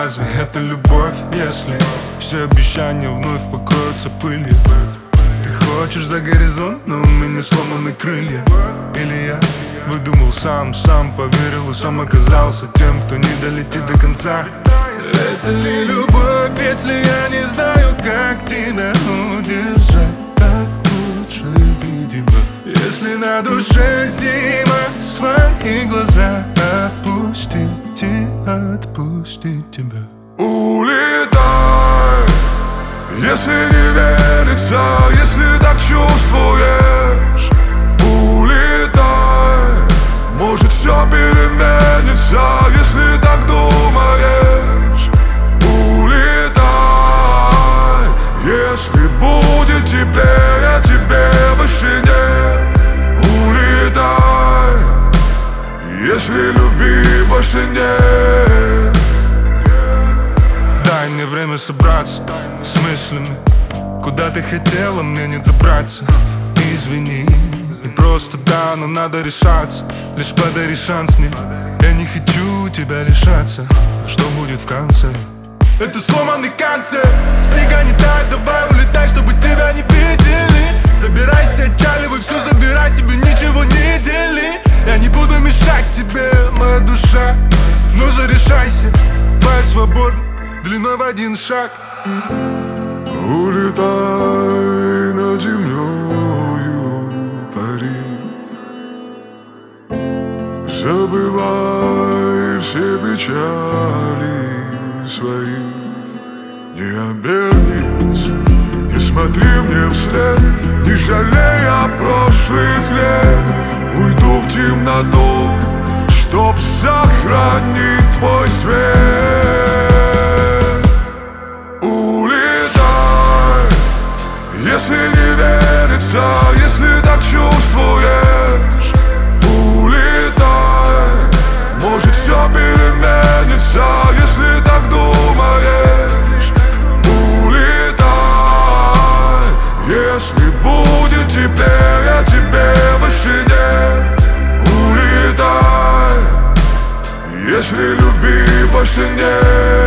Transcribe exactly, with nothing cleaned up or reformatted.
разве это любовь, если все обещания вновь покроются пылью? Ты хочешь за горизонт, но у меня сломаны крылья. Или я выдумал сам, сам поверил и сам оказался тем, кто не долетит до конца. Это ли любовь, если я не знаю, как тебя удержать? Так лучше, видимо, если на душе зима, свои глаза опустите, отпустить тебя. Улетай, если не верится, если так чувствуешь. Улетай, может все переменится, если так думаешь. Улетай, если будет теплее, тебе больше нет. Улетай, если любви больше нет. Дай мне время собраться с мыслями. Куда ты хотела, мне не добраться. Извини, не просто да, но надо решаться. Лишь подари шанс мне. Я не хочу тебя лишаться. Но что будет в конце? Это сломанный концерт. Снега не тает, давай улетай, чтобы тебя не видели. Собирайся, отчаливай все, забирай себе, ничего не дели. Я не буду мешать тебе, моя душа. Ну же решайся, твоя свобода длиной в один шаг. Улетай над землею, пари. Забывай все печали свои. Не обернись, не смотри мне вслед, не жалей о прошлых лет. Уйду в темноту, чтоб сохранить твой свет. Если не верится, если так чувствуешь. Улетай, может все переменится, если так думаешь. Улетай, если будет теплее, тебе больше нет. Улетай, если любви больше нет.